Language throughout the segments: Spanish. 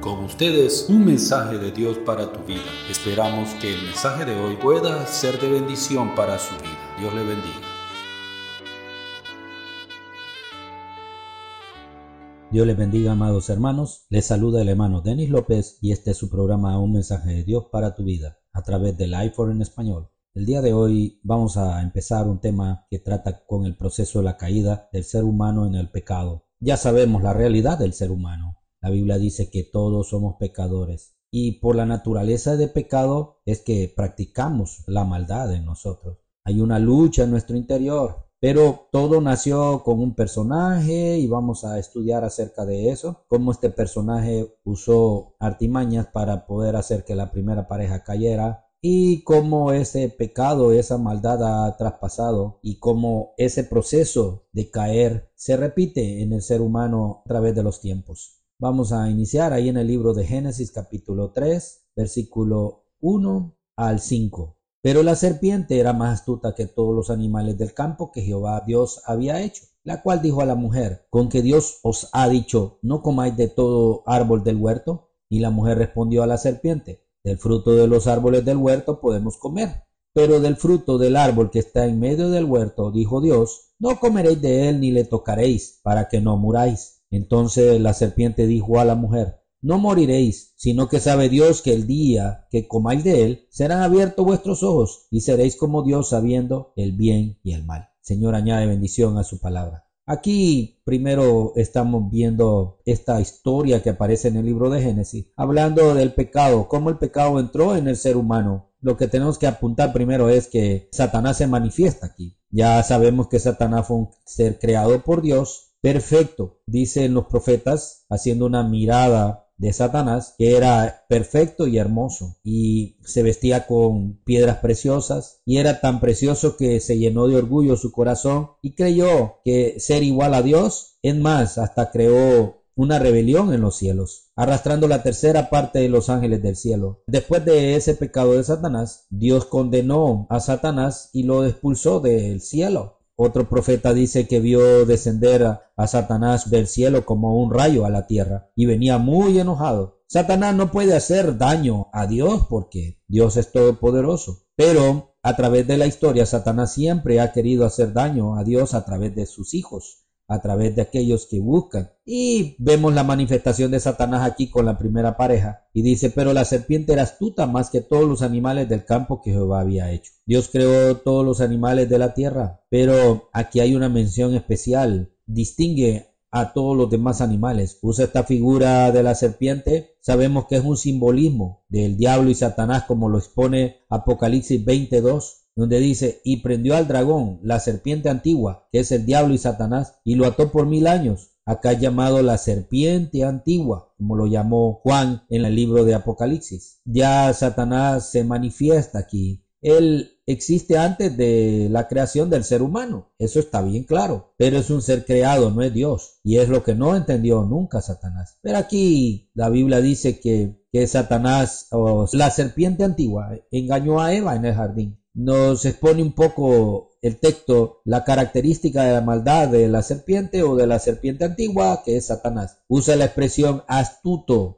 Con ustedes, un mensaje de Dios para tu vida. Esperamos que el mensaje de hoy pueda ser de bendición para su vida. Dios le bendiga. Dios les bendiga, amados hermanos. Les saluda el hermano Denis López y este es su programa Un mensaje de Dios para tu vida a través del iPhone en español. El día de hoy vamos a empezar un tema que trata con el proceso de la caída del ser humano en el pecado. Ya sabemos la realidad del ser humano. La Biblia dice que todos somos pecadores y por la naturaleza de pecado es que practicamos la maldad en nosotros. Hay una lucha en nuestro interior, pero todo nació con un personaje y vamos a estudiar acerca de eso, cómo este personaje usó artimañas para poder hacer que la primera pareja cayera y cómo ese pecado, esa maldad ha traspasado y cómo ese proceso de caer se repite en el ser humano a través de los tiempos. Vamos a iniciar ahí en el libro de Génesis capítulo 3, versículo 1 al 5. Pero la serpiente era más astuta que todos los animales del campo que Jehová Dios había hecho, la cual dijo a la mujer: ¿con que Dios os ha dicho, no comáis de todo árbol del huerto? Y la mujer respondió a la serpiente: del fruto de los árboles del huerto podemos comer, pero del fruto del árbol que está en medio del huerto, dijo Dios, no comeréis de él ni le tocaréis, para que no muráis. Entonces la serpiente dijo a la mujer: no moriréis, sino que sabe Dios que el día que comáis de él, serán abiertos vuestros ojos, y seréis como Dios, sabiendo el bien y el mal. Señor, añade bendición a su palabra. Aquí primero estamos viendo esta historia que aparece en el libro de Génesis, hablando del pecado, cómo el pecado entró en el ser humano. Lo que tenemos que apuntar primero es que Satanás se manifiesta aquí. Ya sabemos que Satanás fue un ser creado por Dios, perfecto, dicen los profetas, haciendo una mirada de Satanás, que era perfecto y hermoso, y se vestía con piedras preciosas, y era tan precioso que se llenó de orgullo su corazón, y creyó que ser igual a Dios, es más, hasta creó una rebelión en los cielos, arrastrando la tercera parte de los ángeles del cielo. Después de ese pecado de Satanás, Dios condenó a Satanás y lo expulsó del cielo. Otro profeta dice que vio descender a Satanás del cielo como un rayo a la tierra y venía muy enojado. Satanás no puede hacer daño a Dios porque Dios es todopoderoso, pero a través de la historia Satanás siempre ha querido hacer daño a Dios a través de sus hijos, a través de aquellos que buscan. Y vemos la manifestación de Satanás aquí con la primera pareja. Y dice: pero la serpiente era astuta más que todos los animales del campo que Jehová había hecho. Dios creó todos los animales de la tierra, pero aquí hay una mención especial. Distingue a todos los demás animales. Usa esta figura de la serpiente. Sabemos que es un simbolismo del diablo y Satanás, como lo expone Apocalipsis 22. Donde dice: y prendió al dragón, la serpiente antigua, que es el diablo y Satanás, y lo ató por 1000 años. Acá llamado la serpiente antigua, como lo llamó Juan en el libro de Apocalipsis. Ya Satanás se manifiesta aquí. Él existe antes de la creación del ser humano. Eso está bien claro. Pero es un ser creado, no es Dios. Y es lo que no entendió nunca Satanás. Pero aquí la Biblia dice que Satanás, o la serpiente antigua, engañó a Eva en el jardín. Nos expone un poco el texto la característica de la maldad de la serpiente o de la serpiente antigua, que es Satanás. Usa la expresión astuto,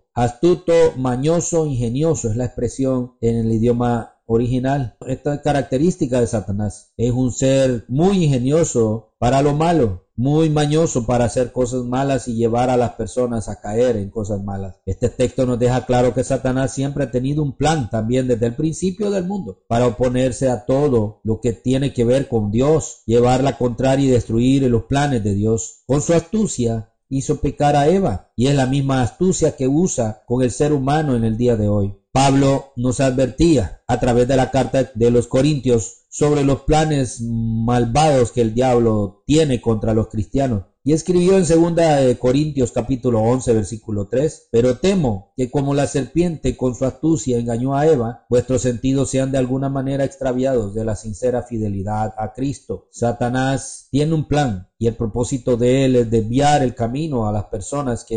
mañoso, ingenioso, es la expresión en el idioma original. Esta característica de Satanás es un ser muy ingenioso para lo malo, muy mañoso para hacer cosas malas y llevar a las personas a caer en cosas malas. Este texto nos deja claro que Satanás siempre ha tenido un plan también desde el principio del mundo para oponerse a todo lo que tiene que ver con Dios, llevar la contraria y destruir los planes de Dios. Con su astucia hizo pecar a Eva y es la misma astucia que usa con el ser humano en el día de hoy. Pablo nos advertía a través de la carta de los Corintios sobre los planes malvados que el diablo tiene contra los cristianos. Y escribió en 2 Corintios capítulo 11 versículo 3: pero temo que como la serpiente con su astucia engañó a Eva, vuestros sentidos sean de alguna manera extraviados de la sincera fidelidad a Cristo. Satanás tiene un plan y el propósito de él es desviar el camino a las personas que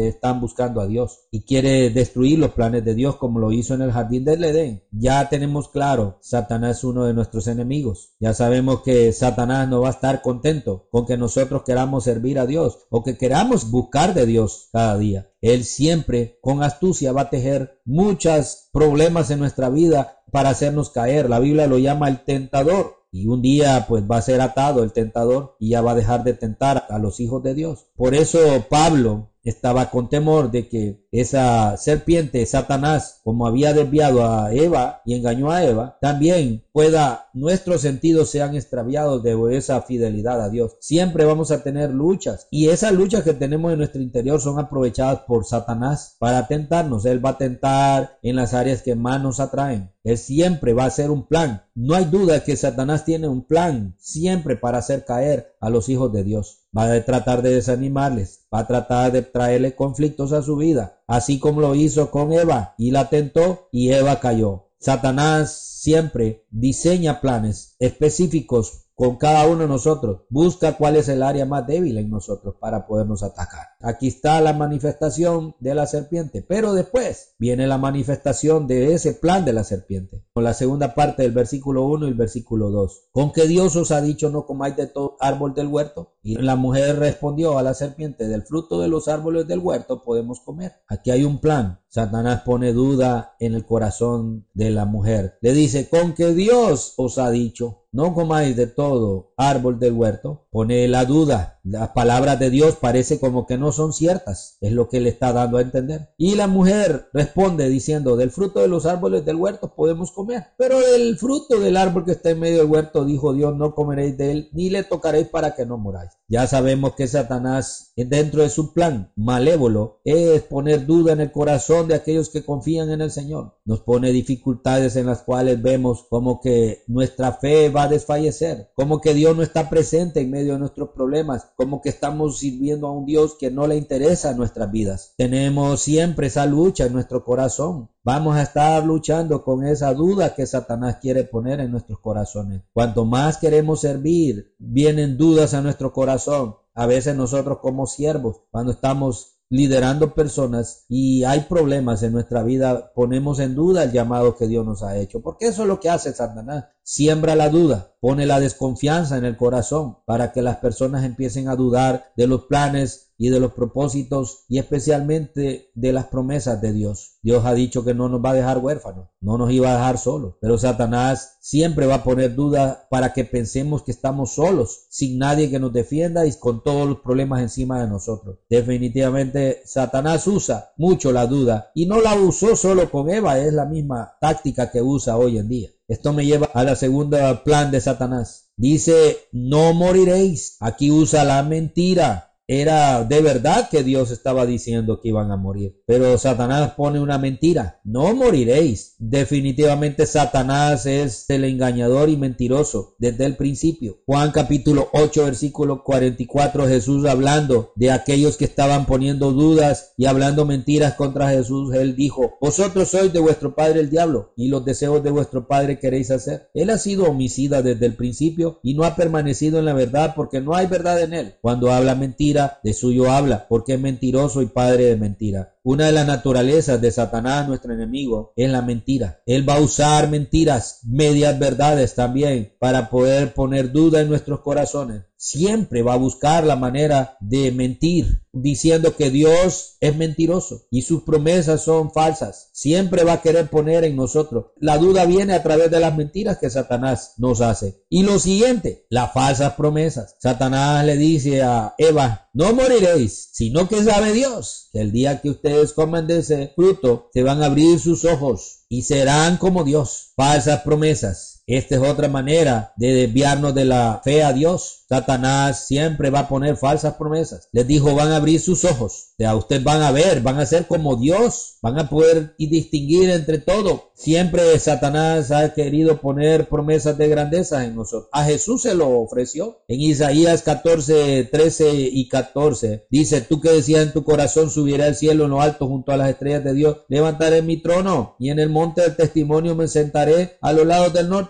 están buscando a Dios y quiere destruir los planes de Dios como lo hizo en el jardín del Edén. Ya tenemos claro, Satanás es uno de nuestros enemigos. Ya sabemos que Satanás no va a estar contento con que nosotros queramos servir a Dios o que queramos buscar de Dios cada día. Él siempre con astucia va a tejer muchos problemas en nuestra vida para hacernos caer. La Biblia lo llama el tentador. Y un día pues va a ser atado el tentador y ya va a dejar de tentar a los hijos de Dios. Por eso Pablo estaba con temor de que esa serpiente, Satanás, como había desviado a Eva y engañó a Eva, también nuestros sentidos sean extraviados de esa fidelidad a Dios. Siempre vamos a tener luchas y esas luchas que tenemos en nuestro interior son aprovechadas por Satanás para tentarnos. Él va a tentar en las áreas que más nos atraen. Él siempre va a hacer un plan. No hay duda que Satanás tiene un plan siempre para hacer caer a los hijos de Dios. Va a tratar de desanimarles, va a tratar de traerle conflictos a su vida, así como lo hizo con Eva y la tentó y Eva cayó. Satanás siempre diseña planes específicos con cada uno de nosotros. Busca cuál es el área más débil en nosotros para podernos atacar. Aquí está la manifestación de la serpiente, pero después viene la manifestación de ese plan de la serpiente. Con la segunda parte del versículo 1 y el versículo 2. ¿Con qué Dios os ha dicho no comáis de todo árbol del huerto? Y la mujer respondió a la serpiente, del fruto de los árboles del huerto podemos comer. Aquí hay un plan. Satanás pone duda en el corazón de la mujer. Le dice, ¿con qué Dios os ha dicho no comáis de todo árbol del huerto? Pone la duda. Las palabras de Dios parece como que no son ciertas. Es lo que le está dando a entender. Y la mujer responde diciendo, del fruto de los árboles del huerto podemos comer. Pero del fruto del árbol que está en medio del huerto, dijo Dios, no comeréis de él, ni le tocaréis para que no moráis. Ya sabemos que Satanás, dentro de su plan malévolo, es poner duda en el corazón de aquellos que confían en el Señor. Nos pone dificultades en las cuales vemos como que nuestra fe va a desfallecer, como que Dios no está presente en medio de nuestros problemas, como que estamos sirviendo a un Dios que no le interesa nuestras vidas. Tenemos siempre esa lucha en nuestro corazón. Vamos a estar luchando con esa duda que Satanás quiere poner en nuestros corazones. Cuanto más queremos servir, vienen dudas a nuestro corazón. A veces nosotros como siervos, cuando estamos liderando personas y hay problemas en nuestra vida, ponemos en duda el llamado que Dios nos ha hecho. Porque eso es lo que hace Satanás. Siembra la duda, pone la desconfianza en el corazón para que las personas empiecen a dudar de los planes y de los propósitos y especialmente de las promesas de Dios. Dios ha dicho que no nos va a dejar huérfanos, no nos iba a dejar solos, pero Satanás siempre va a poner duda para que pensemos que estamos solos, sin nadie que nos defienda y con todos los problemas encima de nosotros. Definitivamente Satanás usa mucho la duda y no la usó solo con Eva, es la misma táctica que usa hoy en día. Esto me lleva a la segunda plan de Satanás. Dice, no moriréis. Aquí usa la mentira. Era de verdad que Dios estaba diciendo que iban a morir. Pero Satanás pone una mentira. No moriréis. Definitivamente Satanás es el engañador y mentiroso desde el principio. Juan capítulo 8 versículo 44, Jesús hablando de aquellos que estaban poniendo dudas y hablando mentiras contra Jesús. Él dijo, vosotros sois de vuestro padre el diablo y los deseos de vuestro padre queréis hacer. Él ha sido homicida desde el principio y no ha permanecido en la verdad porque no hay verdad en él. Cuando habla mentira, de suyo habla, porque es mentiroso y padre de mentira. Una de las naturalezas de Satanás, nuestro enemigo, es la mentira. Él va a usar mentiras, medias verdades también, para poder poner duda en nuestros corazones. Siempre va a buscar la manera de mentir, diciendo que Dios es mentiroso y sus promesas son falsas. Siempre va a querer poner en nosotros. La duda viene a través de las mentiras que Satanás nos hace. Y lo siguiente, las falsas promesas. Satanás le dice a Eva, no moriréis, sino que sabe Dios que el día que ustedes coman de ese fruto, se van a abrir sus ojos y serán como Dios. Falsas promesas. Esta es otra manera de desviarnos de la fe a Dios. Satanás siempre va a poner falsas promesas. Les dijo, van a abrir sus ojos. O sea, ustedes van a ver, van a ser como Dios. Van a poder distinguir entre todo. Siempre Satanás ha querido poner promesas de grandeza en nosotros. A Jesús se lo ofreció. En Isaías 14, 13 y 14 dice, tú que decías en tu corazón, subiré al cielo en lo alto junto a las estrellas de Dios. Levantaré mi trono y en el monte del testimonio me sentaré a los lados del norte.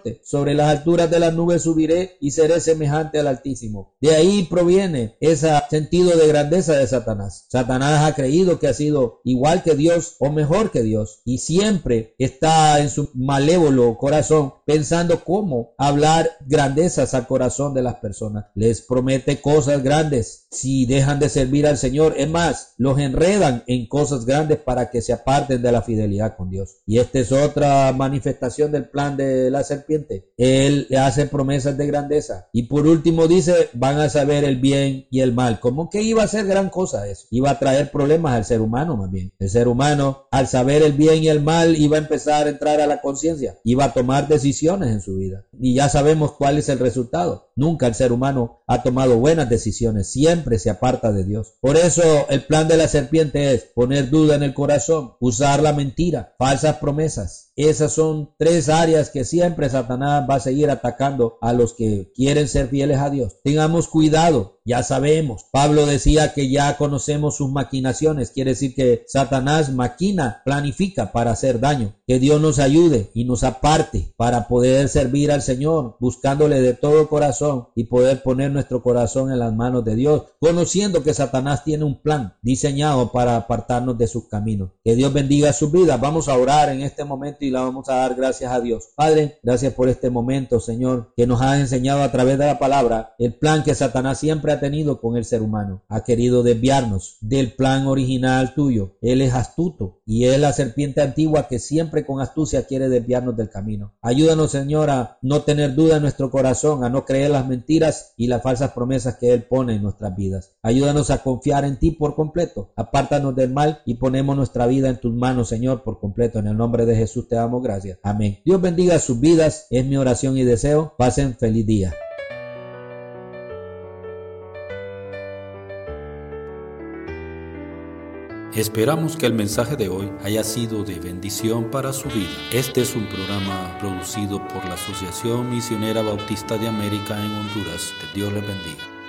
monte, sobre las alturas de las nubes subiré y seré semejante al Altísimo. De ahí proviene ese sentido de grandeza de Satanás. Satanás ha creído que ha sido igual que Dios o mejor que Dios, y siempre está en su malévolo corazón pensando cómo hablar grandezas al corazón de las personas. Les promete cosas grandes si dejan de servir al Señor. Es más, los enredan en cosas grandes para que se aparten de la fidelidad con Dios. Y esta es otra manifestación del plan de la serpiente. Él hace promesas de grandeza. Y por último dice, van a saber el bien y el mal. ¿Cómo que iba a ser gran cosa eso? Iba a traer problemas al ser humano más bien. El ser humano, al saber el bien y el mal, iba a empezar a entrar a la conciencia. Iba a tomar decisiones en su vida. Y ya sabemos cuál es el resultado. Nunca el ser humano ha tomado buenas decisiones. Siempre se aparta de Dios. Por eso el plan de la serpiente es poner duda en el corazón, usar la mentira, falsas promesas. Esas son tres áreas que siempre Satanás va a seguir atacando a los que quieren ser fieles a Dios. Tengamos cuidado, ya sabemos. Pablo decía que ya conocemos sus maquinaciones. Quiere decir que Satanás maquina, planifica para hacer daño. Que Dios nos ayude y nos aparte para poder servir al Señor, buscándole de todo corazón y poder poner nuestro corazón en las manos de Dios, conociendo que Satanás tiene un plan diseñado para apartarnos de sus caminos. Que Dios bendiga sus vidas. Vamos a orar en este momento y la vamos a dar gracias a Dios. Padre, gracias por este momento, Señor, que nos has enseñado a través de la palabra el plan que Satanás siempre ha tenido con el ser humano. Ha querido desviarnos del plan original tuyo. Él es astuto y es la serpiente antigua que siempre con astucia quiere desviarnos del camino. Ayúdanos, Señor, a no tener duda en nuestro corazón, a no creer las mentiras y las falsas promesas que Él pone en nuestras vidas. Ayúdanos a confiar en ti por completo. Apártanos del mal y ponemos nuestra vida en tus manos, Señor, por completo. En el nombre de Jesús te damos gracias. Amén. Dios bendiga sus vidas. Es mi oración y deseo. Pasen feliz día. Esperamos que el mensaje de hoy haya sido de bendición para su vida. Este es un programa producido por la Asociación Misionera Bautista de América en Honduras. Que Dios les bendiga.